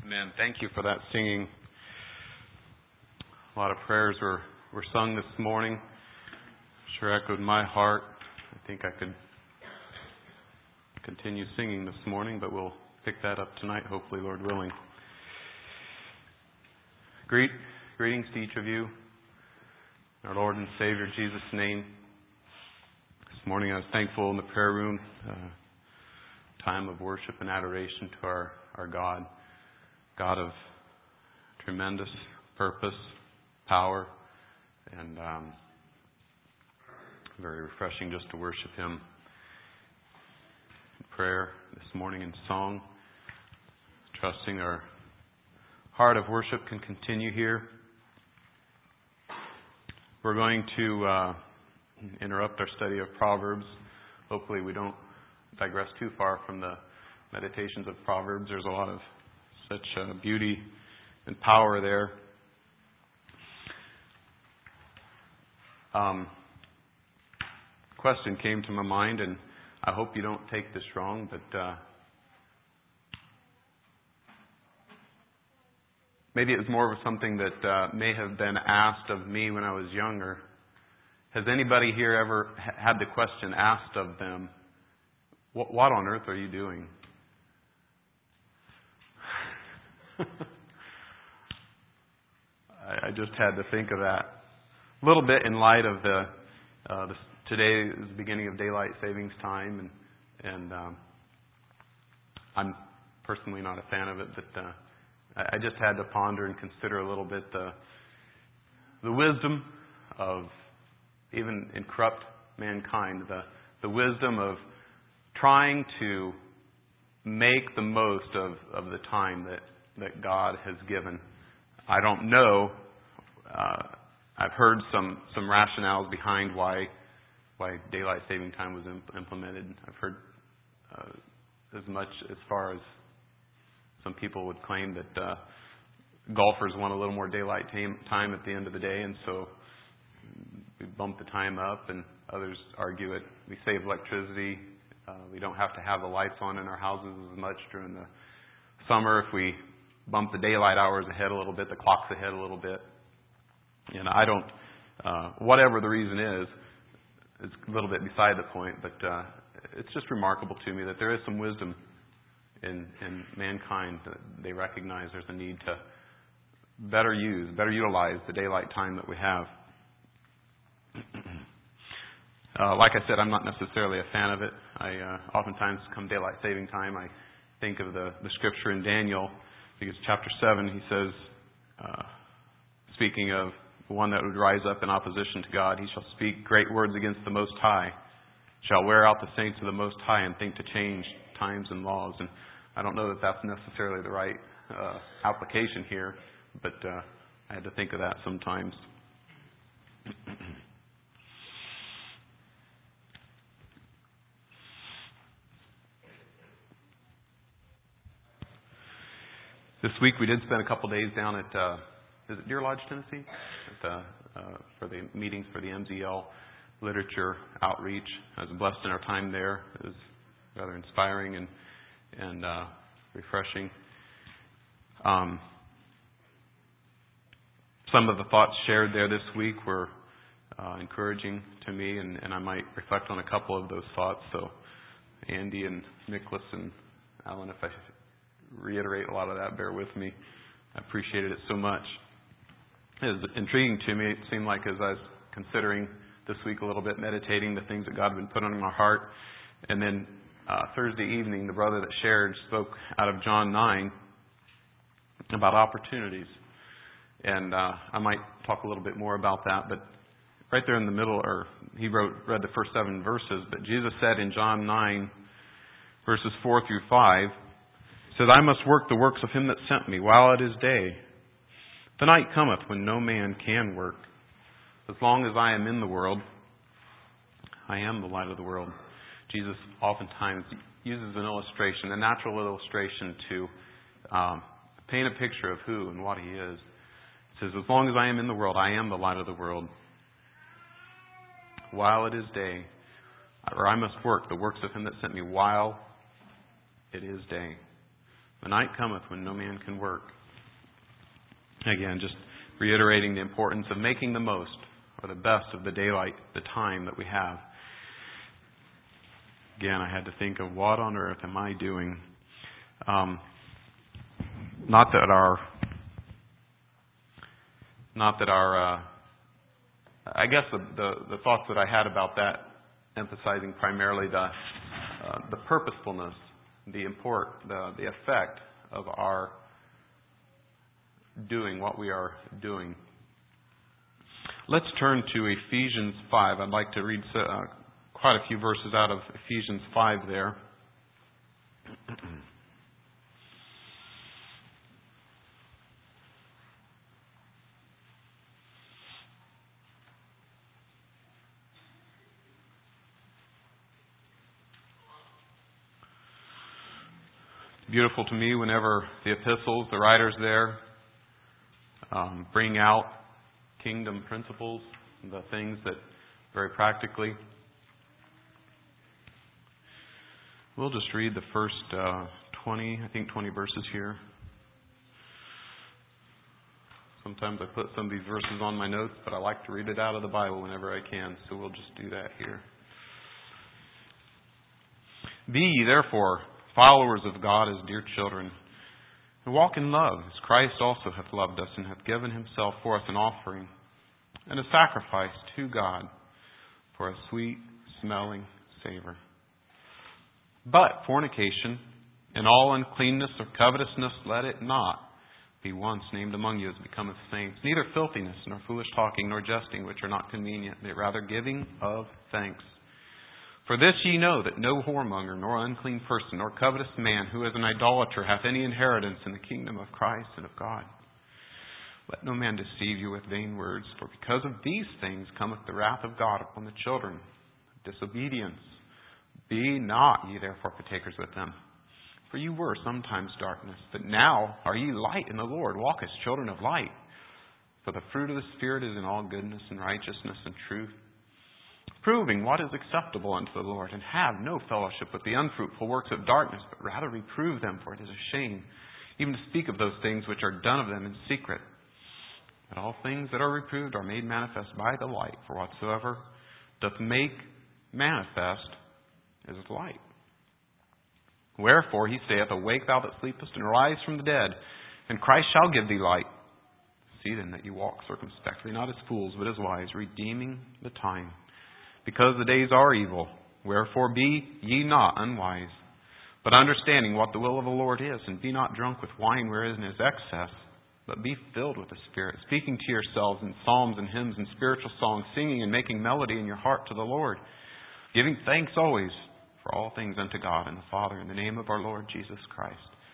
Amen. Thank you for that singing. A lot of prayers were sung this morning. Sure echoed my heart. I think I could continue singing this morning, but we'll pick that up tonight, hopefully, Lord willing. Greetings to each of you. In our Lord and Savior Jesus' name. This morning I was thankful in the prayer room. Time of worship and adoration to our God. God of tremendous purpose, power, and very refreshing just to worship Him in prayer this morning in song. Trusting our heart of worship can continue here. We're going to interrupt our study of Proverbs. Hopefully we don't digress too far from the meditations of Proverbs. There's a lot of such beauty and power there. Question came to my mind, and I hope you don't take this wrong, but maybe it was more of something that may have been asked of me when I was younger. Has anybody here ever had the question asked of them, what on earth are you doing? I just had to think of that a little bit in light of today is the beginning of daylight savings time, and I'm personally not a fan of it, but I just had to ponder and consider a little bit the wisdom of even in corrupt mankind, the wisdom of trying to make the most of the time that God has given. I don't know. I've heard some rationales behind why daylight saving time was implemented. I've heard as much as far as some people would claim that golfers want a little more daylight time at the end of the day, and so we bump the time up, and others argue it. We save electricity. We don't have to have the lights on in our houses as much during the summer. If we bump the daylight hours ahead a little bit, the clocks ahead a little bit. And I don't, whatever the reason is, it's a little bit beside the point, but it's just remarkable to me that there is some wisdom in mankind that they recognize there's a need to better utilize the daylight time that we have. Like I said, I'm not necessarily a fan of it. I oftentimes come daylight saving time, I think of the scripture in Daniel. I think it's chapter 7. He says, speaking of the one that would rise up in opposition to God, he shall speak great words against the Most High, shall wear out the saints of the Most High, and think to change times and laws. And I don't know that that's necessarily the right application here, but I had to think of that sometimes. This week we did spend a couple days down at is it Deer Lodge, Tennessee, for the meetings for the MZL literature outreach. I was blessed in our time there. It was rather inspiring and refreshing. Some of the thoughts shared there this week were encouraging to me, and I might reflect on a couple of those thoughts. So Andy and Nicholas and Alan, if I reiterate a lot of that, bear with me. I appreciated it so much. It was intriguing to me. It seemed like as I was considering this week a little bit, meditating the things that God had been put on my heart. And then Thursday evening, the brother that shared spoke out of John 9 about opportunities. And I might talk a little bit more about that. But right there in the middle, he read the first 7 verses. But Jesus said in John 9, verses 4 through 5, said, I must work the works of him that sent me while it is day. The night cometh when no man can work. As long as I am in the world, I am the light of the world. Jesus oftentimes uses an illustration, a natural illustration, to paint a picture of who and what he is. He says, as long as I am in the world, I am the light of the world. While it is day, or I must work the works of him that sent me while it is day. The night cometh when no man can work. Again, just reiterating the importance of making the most or the best of the daylight, the time that we have. Again, I had to think of what on earth am I doing? Not that our I guess the thoughts that I had about that, emphasizing primarily the purposefulness, the effect of our doing what we are doing. Let's turn to Ephesians 5. I'd like to read quite a few verses out of Ephesians 5 there. Beautiful to me whenever the epistles, the writers there, bring out kingdom principles, the things that very practically. We'll just read the first 20 verses here. Sometimes I put some of these verses on my notes, but I like to read it out of the Bible whenever I can, so we'll just do that here. Be ye therefore followers of God as dear children, and walk in love, as Christ also hath loved us, and hath given himself for us an offering and a sacrifice to God for a sweet-smelling savor. But fornication and all uncleanness or covetousness, let it not be once named among you as becometh saints, neither filthiness, nor foolish talking, nor jesting, which are not convenient, but rather giving of thanks. For this ye know, that no whoremonger, nor unclean person, nor covetous man, who is an idolater, hath any inheritance in the kingdom of Christ and of God. Let no man deceive you with vain words, for because of these things cometh the wrath of God upon the children of disobedience. Be not ye therefore partakers with them. For you were sometimes darkness, but now are ye light in the Lord. Walk as children of light. For the fruit of the Spirit is in all goodness and righteousness and truth, proving what is acceptable unto the Lord, and have no fellowship with the unfruitful works of darkness, but rather reprove them, for it is a shame even to speak of those things which are done of them in secret. But all things that are reproved are made manifest by the light, for whatsoever doth make manifest is light. Wherefore he saith, Awake thou that sleepest, and arise from the dead, and Christ shall give thee light. See then that you walk circumspectly, not as fools, but as wise, redeeming the time, because the days are evil. Wherefore be ye not unwise, but understanding what the will of the Lord is, and be not drunk with wine wherein is excess, but be filled with the Spirit, speaking to yourselves in psalms and hymns and spiritual songs, singing and making melody in your heart to the Lord, giving thanks always for all things unto God and the Father, in the name of our Lord Jesus Christ.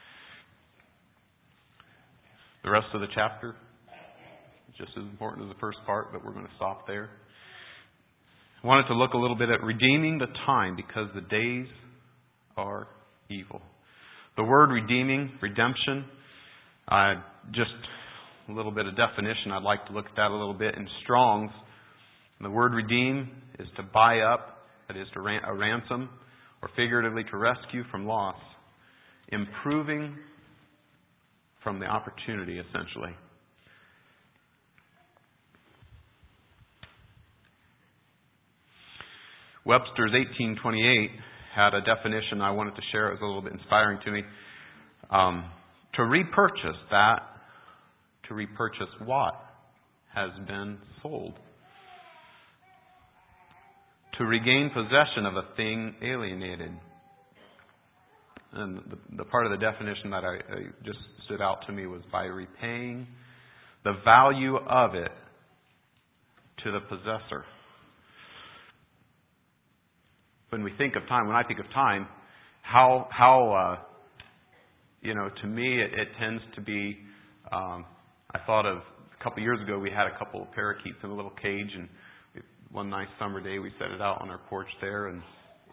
The rest of the chapter is just as important as the first part, but we're going to stop there. I wanted to look a little bit at redeeming the time, because the days are evil. The word redeeming, redemption, just a little bit of definition. I'd like to look at that a little bit in Strong's. The word redeem is to buy up, that is to a ransom, or figuratively to rescue from loss, improving from the opportunity, essentially. Webster's 1828 had a definition I wanted to share. It was a little bit inspiring to me. To repurchase that, to repurchase what has been sold. To regain possession of a thing alienated. And the part of the definition that I just stood out to me was by repaying the value of it to the possessor. When we think of time, when I think of time, to me it tends to be, I thought of a couple years ago we had a couple of parakeets in a little cage, and one nice summer day we set it out on our porch there, and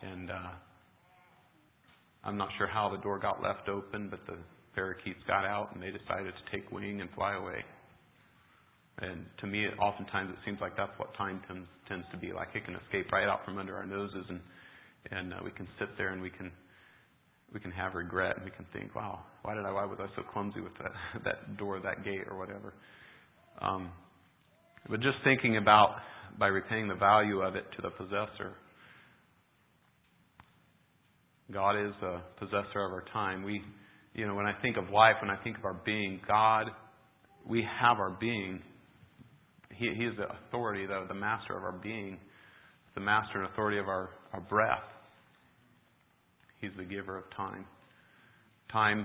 I'm not sure how the door got left open, but the parakeets got out and they decided to take wing and fly away. And to me, oftentimes it seems like that's what time tends to be like. It can escape right out from under our noses, and we can sit there and we can we can have regret, and we can think, wow, why was I so clumsy with that door, that gate, or whatever. But just thinking about, by repaying the value of it to the possessor, God is a possessor of our time. When I think of life, when I think of our being, God, we have our being. He is the authority, the master of our being, the master and authority of our breath. He's the giver of time. Time,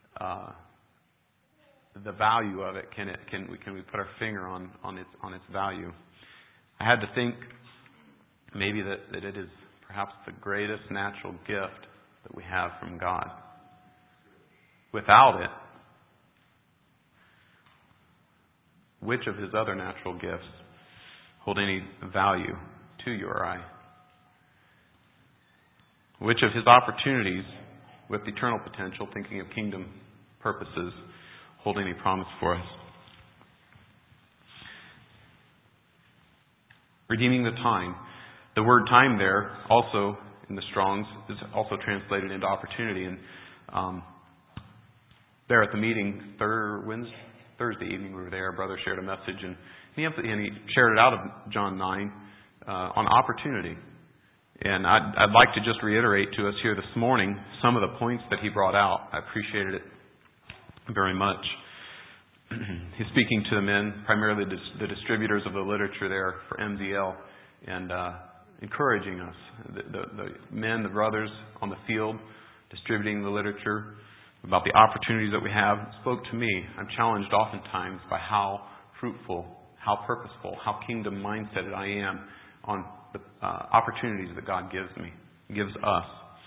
the value of it, can we put our finger on its value? I had to think maybe that it is perhaps the greatest natural gift that we have from God. Without it, which of His other natural gifts hold any value to you or I? Which of His opportunities with eternal potential, thinking of kingdom purposes, hold any promise for us? Redeeming the time. The word time there, also in the Strong's, is also translated into opportunity. And there at the meeting, Thursday evening we were there, a brother shared a message, and he shared it out of John 9 on opportunity. And I'd like to just reiterate to us here this morning some of the points that he brought out. I appreciated it very much. He's speaking to the men, primarily the distributors of the literature there for MDL, and encouraging us. The men, the brothers on the field, distributing the literature about the opportunities that we have, spoke to me. I'm challenged oftentimes by how fruitful, how purposeful, how kingdom mindseted I am on the opportunities that God gives us.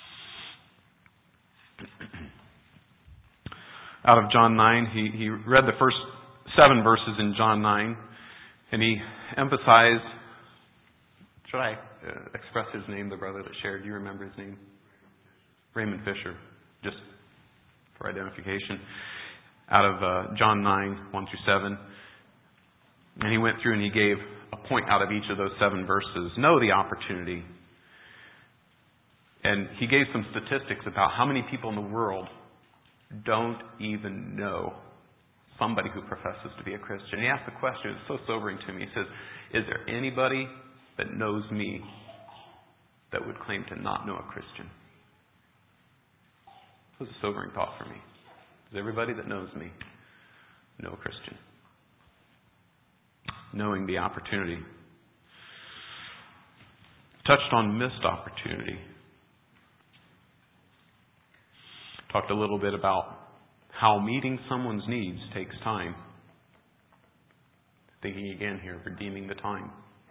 Out of John 9, he read the first 7 verses in John 9, and he emphasized, should I express his name, the brother that shared? Do you remember his name? Raymond Fisher, just for identification. Out of John 9, 1 through 7. And he went through and he gave a point out of each of those 7 verses. Know the opportunity. And he gave some statistics about how many people in the world don't even know somebody who professes to be a Christian. He asked the question, it's so sobering to me. He says, is there anybody that knows me that would claim to not know a Christian? It was a sobering thought for me. Does everybody that knows me know a Christian? Knowing the opportunity. Touched on missed opportunity. Talked a little bit about how meeting someone's needs takes time. Thinking again here, redeeming the time.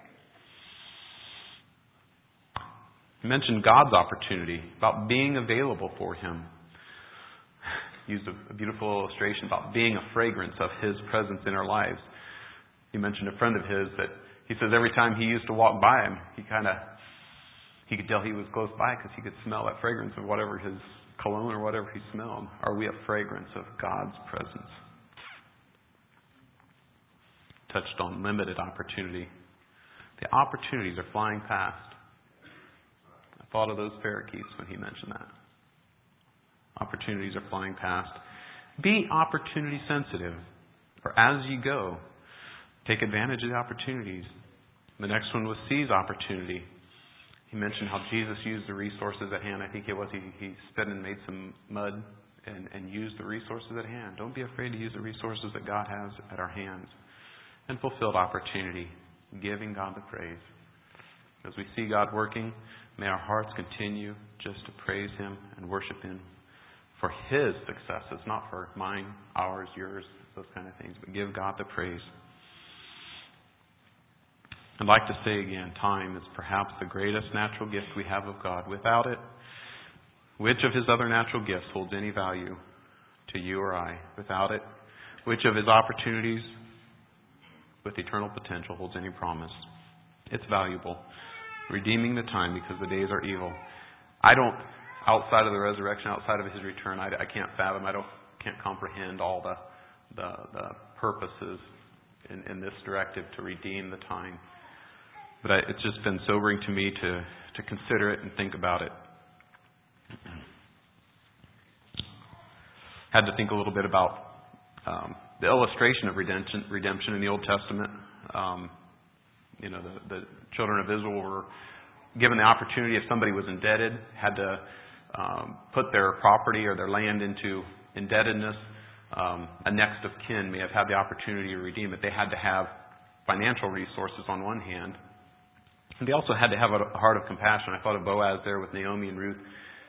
Mentioned God's opportunity, about being available for Him. Used a beautiful illustration about being a fragrance of His presence in our lives. He mentioned a friend of his that he says every time he used to walk by him, he could tell he was close by because he could smell that fragrance of whatever his cologne or whatever he smelled. Are we a fragrance of God's presence? Touched on limited opportunity. The opportunities are flying past. I thought of those parakeets when he mentioned that. Opportunities are flying past. Be opportunity sensitive. Or as you go, take advantage of the opportunities. The next one was seize opportunity. He mentioned how Jesus used the resources at hand. I think it was he spit and made some mud and used the resources at hand. Don't be afraid to use the resources that God has at our hands. And fulfilled opportunity, giving God the praise. As we see God working, may our hearts continue just to praise Him and worship Him for His successes, not for mine, ours, yours, those kind of things, but give God the praise. I'd like to say again, time is perhaps the greatest natural gift we have of God. Without it, which of His other natural gifts holds any value to you or I? Without it, which of His opportunities with eternal potential holds any promise? It's valuable. Redeeming the time because the days are evil. Outside of the resurrection, outside of His return, I can't fathom, can't comprehend all the purposes in this directive to redeem the time. But it's just been sobering to me to consider it and think about it. Had to think a little bit about the illustration of redemption in the Old Testament. The children of Israel were given the opportunity, if somebody was indebted, had to put their property or their land into indebtedness. A next of kin may have had the opportunity to redeem it. They had to have financial resources on one hand, and they also had to have a heart of compassion. I thought of Boaz there with Naomi and Ruth.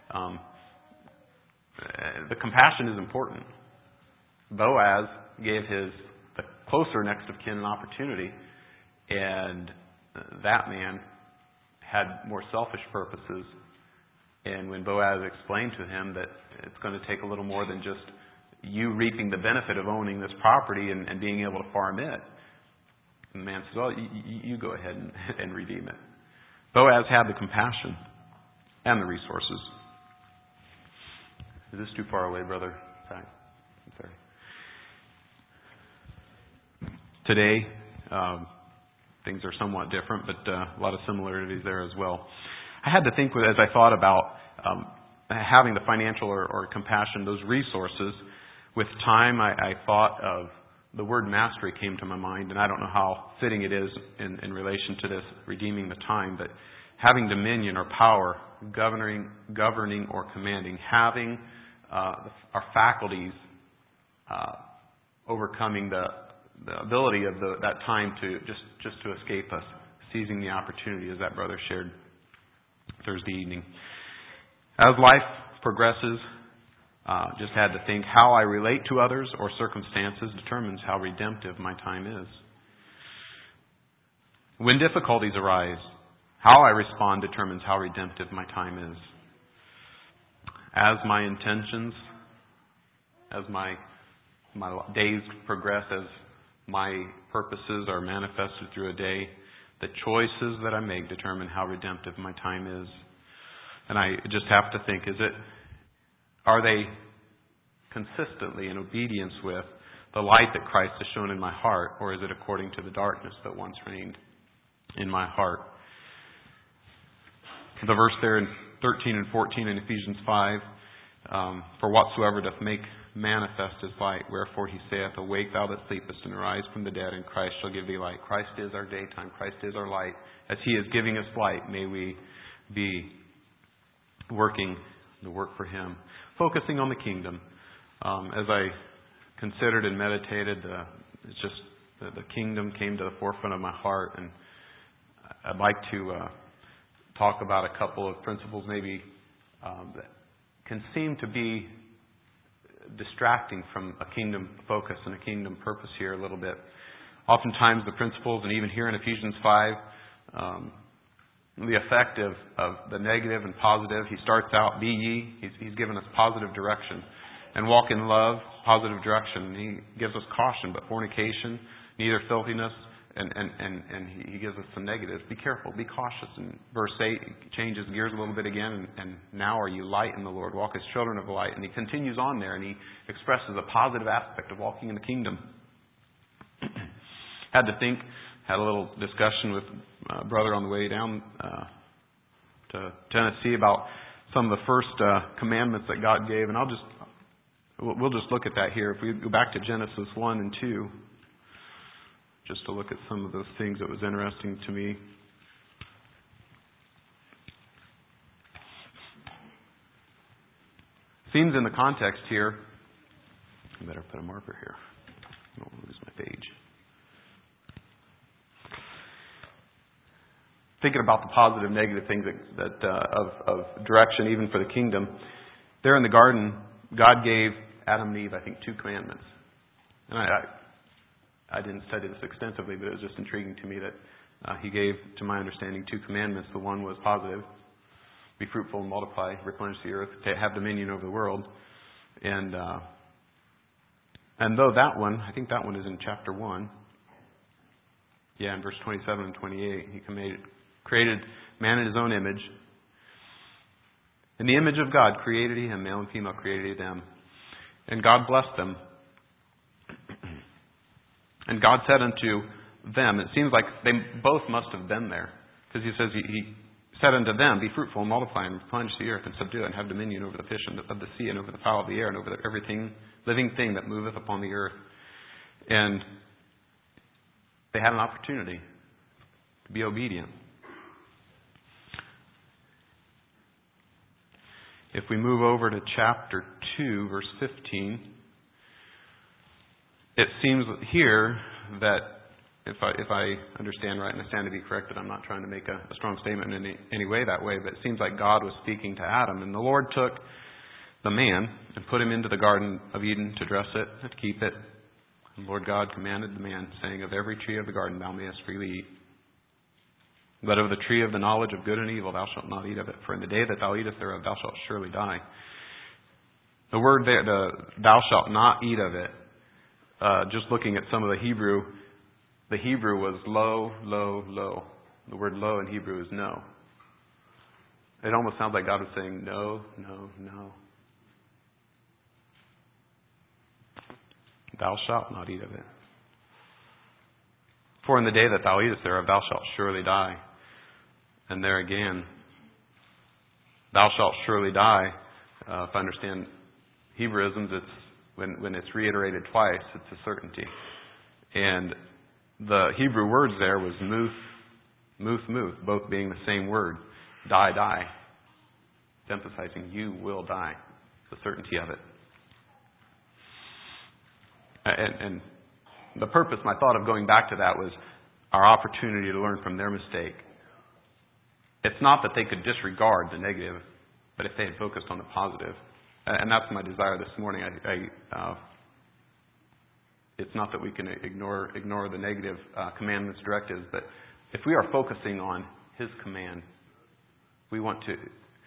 The compassion is important. Boaz gave the closer next of kin an opportunity, and that man had more selfish purposes. And when Boaz explained to him that it's going to take a little more than just you reaping the benefit of owning this property and being able to farm it, and the man says, well, you go ahead and redeem it. Boaz had the compassion and the resources. Is this too far away, brother? Sorry. I'm sorry. Today, things are somewhat different, but a lot of similarities there as well. I had to think, as I thought about having the financial or compassion, those resources. With time, I thought of the word mastery came to my mind, and I don't know how fitting it is in relation to this, redeeming the time, but having dominion or power, governing or commanding, having our faculties overcoming the ability of that time to just to escape us, seizing the opportunity, as that brother shared Thursday evening. As life progresses, just had to think how I relate to others or circumstances determines how redemptive my time is. When difficulties arise, how I respond determines how redemptive my time is. As my intentions, as my days progress, as my purposes are manifested through a day, the choices that I make determine how redemptive my time is. And I just have to think, are they consistently in obedience with the light that Christ has shown in my heart, or is it according to the darkness that once reigned in my heart? The verse there in 13 and 14 in Ephesians 5, for whatsoever doth make manifest is light, wherefore he saith, awake thou that sleepest, and arise from the dead, and Christ shall give thee light. Christ is our daytime. Christ is our light. As he is giving us light, may we be working the work for him, focusing on the kingdom. As I considered and meditated, it's just the kingdom came to the forefront of my heart, and I'd like to talk about a couple of principles maybe that can seem to be distracting from a kingdom focus and a kingdom purpose here a little bit. Oftentimes the principles, and even here in Ephesians 5, the effect of the negative and positive. He starts out, be ye. He's given us positive direction. And walk in love, positive direction. He gives us caution, but fornication, neither filthiness, and he gives us some negatives. Be careful, be cautious. And verse 8 changes gears a little bit again, and now are you light in the Lord? Walk as children of light. And he continues on there, and he expresses a positive aspect of walking in the kingdom. Had a little discussion with a brother on the way down to Tennessee about some of the first commandments that God gave, and we'll just look at that here. If we go back to Genesis 1 and 2, just to look at some of those things that was interesting to me. Seems in the context here, I better put a marker here. I don't want to lose my page. Thinking about the positive, negative things of direction, even for the kingdom. There in the garden, God gave Adam and Eve, I think, 2 commandments. And I didn't study this extensively, but it was just intriguing to me that he gave, to my understanding, 2 commandments. The one was positive, be fruitful and multiply, replenish the earth, to have dominion over the world. And though that one, I think that one is in chapter 1. Yeah, in verse 27 and 28, he created man in his own image. In the image of God created he him, male and female created he them. And God blessed them. And God said unto them, it seems like they both must have been there, because he says he said unto them, Be fruitful and multiply and replenish the earth and subdue it and have dominion over the fish of the sea and over the fowl of the air and over everything, living thing that moveth upon the earth. And they had an opportunity to be obedient. If we move over to chapter 2, verse 15, it seems here that, if I understand right, and I stand to be corrected, I'm not trying to make a strong statement in any way that way, but it seems like God was speaking to Adam. And the Lord took the man and put him into the Garden of Eden to dress it and to keep it. And the Lord God commanded the man, saying, Of every tree of the garden thou mayest freely eat. But of the tree of the knowledge of good and evil thou shalt not eat of it. For in the day that thou eatest thereof thou shalt surely die. The word there, thou shalt not eat of it, just looking at some of the Hebrew was lo, lo, lo. The word lo in Hebrew is no. It almost sounds like God was saying no, no, no. Thou shalt not eat of it. For in the day that thou eatest thereof thou shalt surely die. And there again, thou shalt surely die. If I understand Hebrewisms, it's when it's reiterated twice, it's a certainty. And the Hebrew words there was muth, both being the same word. Die, die. It's emphasizing you will die. The certainty of it. And the purpose, my thought of going back to that was our opportunity to learn from their mistake. It's not that they could disregard the negative, but if they had focused on the positive. And that's my desire this morning. It's not that we can ignore the negative commandments, directives, but if we are focusing on His command, we want to.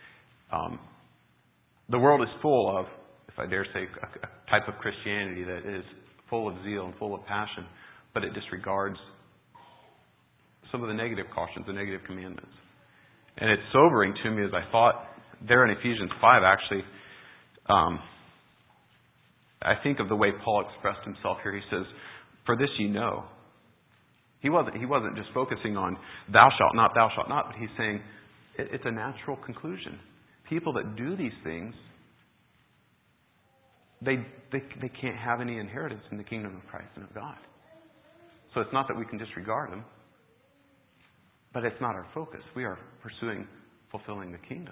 The world is full of, if I dare say, a type of Christianity that is full of zeal and full of passion, but it disregards some of the negative cautions, the negative commandments. And it's sobering to me as I thought there in Ephesians 5, actually, I think of the way Paul expressed himself here. He says, For this ye know. He wasn't just focusing on thou shalt not, but he's saying it's a natural conclusion. People that do these things, they can't have any inheritance in the kingdom of Christ and of God. So it's not that we can disregard them, but it's not our focus. We are pursuing fulfilling the kingdom.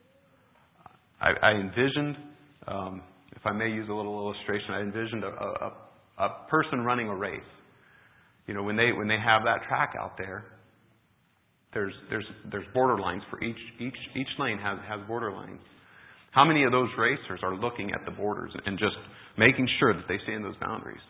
I envisioned, if I may use a little illustration, I envisioned a person running a race. You know, when they have that track out there, there's border lines for each lane has border lines. How many of those racers are looking at the borders and just making sure that they stay in those boundaries?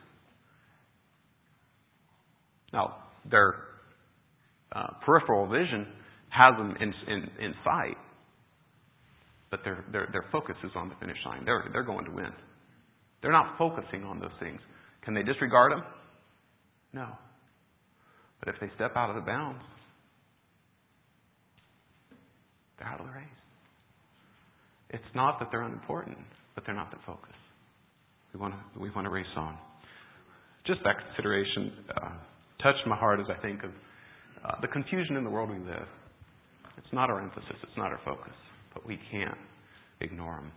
Now, their peripheral vision has them in sight, but their focus is on the finish line. They're going to win. They're not focusing on those things. Can they disregard them? No. But if they step out of the bounds, they're out of the race. It's not that they're unimportant, but they're not the focus. We want to race on. Just that consideration touched my heart as I think of the confusion in the world we live. It's not our emphasis. It's not our focus. But we can't ignore them.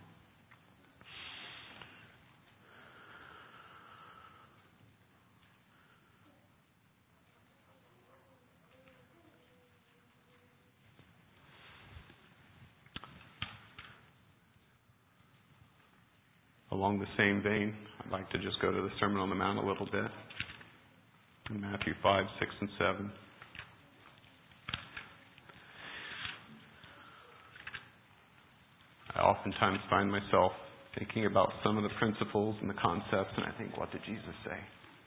Along the same vein, I'd like to just go to the Sermon on the Mount a little bit. In Matthew 5, 6, and 7. I oftentimes find myself thinking about some of the principles and the concepts, and I think, what did Jesus say?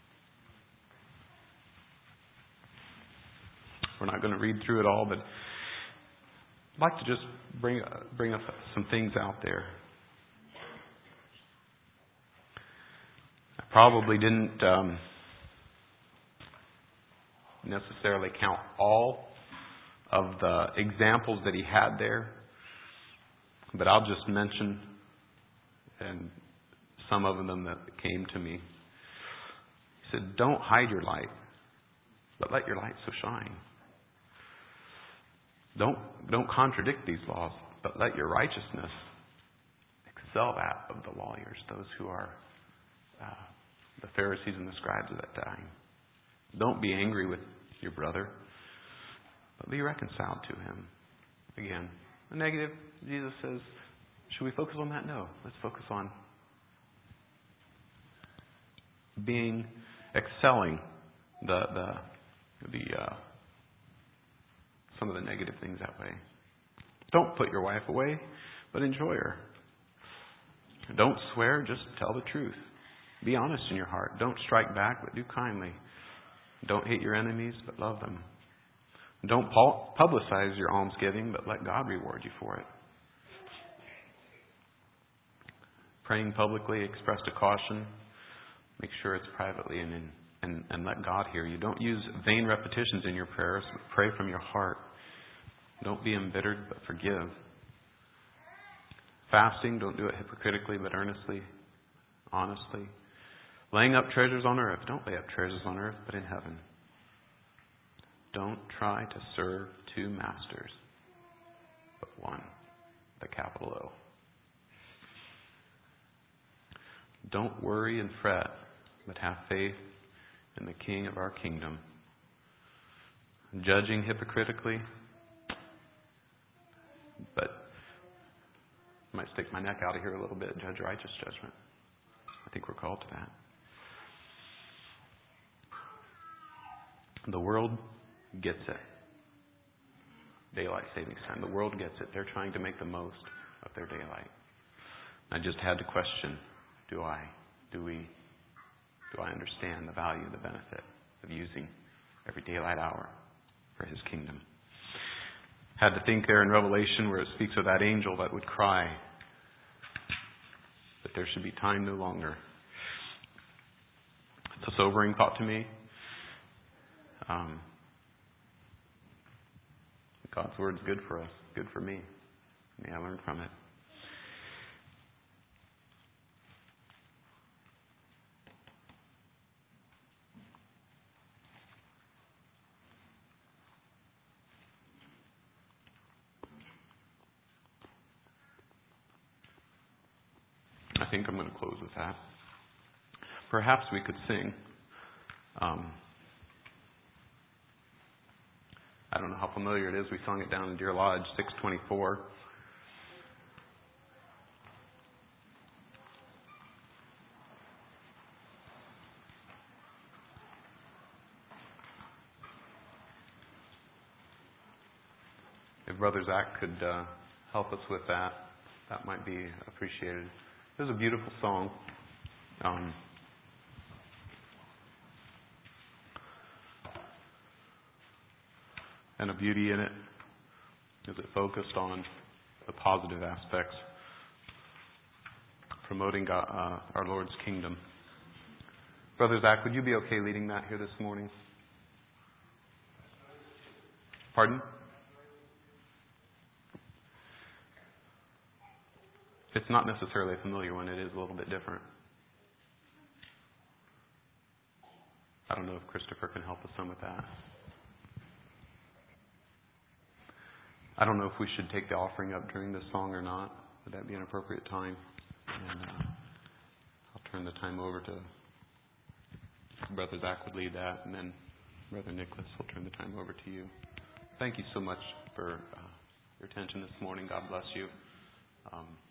We're not going to read through it all, but I'd like to just bring up some things out there. I probably didn't necessarily count all of the examples that he had there, but I'll just mention and some of them that came to me. He said, don't hide your light, but let your light so shine. Don't contradict these laws, but let your righteousness excel that of the lawyers, those who are the Pharisees and the scribes of that time. Don't be angry with your brother, but be reconciled to him. Again, the negative, Jesus says, should we focus on that? No. Let's focus on excelling some of the negative things that way. Don't put your wife away, but enjoy her. Don't swear, just tell the truth. Be honest in your heart. Don't strike back, but do kindly. Don't hate your enemies, but love them. Don't publicize your almsgiving, but let God reward you for it. Praying publicly, express a caution. Make sure it's privately and let God hear you. Don't use vain repetitions in your prayers, but pray from your heart. Don't be embittered, but forgive. Fasting, don't do it hypocritically, but earnestly, honestly. Laying up treasures on earth, don't lay up treasures on earth, but in heaven. Don't try to serve two masters, but one, the capital O. Don't worry and fret, but have faith in the King of our kingdom. Judging hypocritically, but I might stick my neck out of here a little bit, judge righteous judgment. I think we're called to that. The world gets it. Daylight savings time. The world gets it. They're trying to make the most of their daylight. I just had to question, do I understand the value, the benefit of using every daylight hour for His kingdom? Had to think there in Revelation where it speaks of that angel that would cry that there should be time no longer. It's a sobering thought to me. God's Word's good for us, good for me. May I learn from it. I think I'm going to close with that. Perhaps we could sing. I don't know how familiar it is. We sung it down in Deer Lodge, 624. If Brother Zach could help us with that, that might be appreciated. It was a beautiful song. And a beauty in it is it focused on the positive aspects, promoting God, our Lord's kingdom. Brother Zach, would you be okay leading that here this morning? Pardon? It's not necessarily a familiar one. It is a little bit different. I don't know if Christopher can help us some with that. I don't know if we should take the offering up during this song or not. Would that be an appropriate time? And I'll turn the time over to Brother Zach would lead that, and then Brother Nicholas will turn the time over to you. Thank you so much for your attention this morning. God bless you.